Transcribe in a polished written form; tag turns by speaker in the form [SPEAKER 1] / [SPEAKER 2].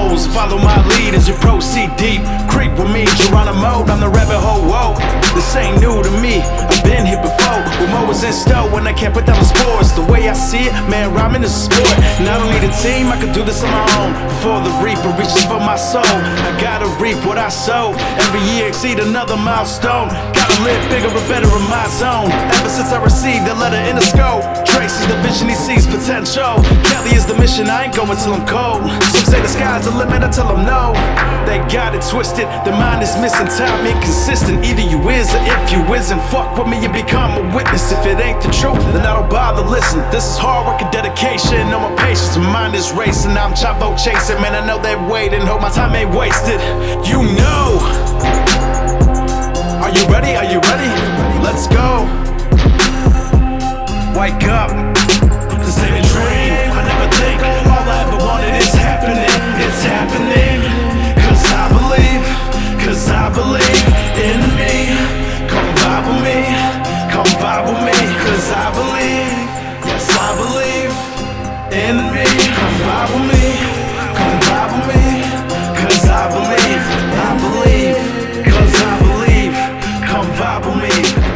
[SPEAKER 1] goals. Follow my lead as you proceed deep. Creep with me, Geronimo, I'm the rabbit hole. Whoa, this ain't new to me, I've been here before. With Mo was in stow when I can't put down the sports. The way I see it, man, rhyming is a sport. And I don't need a team, I can do this on my own. Before the reaper reaches for my soul, I gotta reap what I sow. Every year exceed another milestone. Gotta live bigger or better in my zone. Ever since I received the letter in the scope, Tracy's the vision, he sees potential. Kelly is the mission, I ain't going till I'm cold. Some say the sky's the limit, I tell them no. They got it twisted, their mind is missing, time inconsistent. Either you is or if you isn't. Fuck with me, you become a witness. If it ain't the truth, then I don't bother listen. This is hard work and dedication, no more patience. My mind is racing, I'm choppo chasing. Man, I know they're waiting, hope my time ain't wasted. You know. Are you ready? Are you ready? Let's go. Wake up. This ain't a dream, I never think all I ever wanted is happening. It's happening. Cause I believe in me. Come vibe with me, come vibe with me. Cause I believe, yes I believe in me. Come vibe with me, come vibe with me. Cause I believe, cause I believe. Come vibe with me.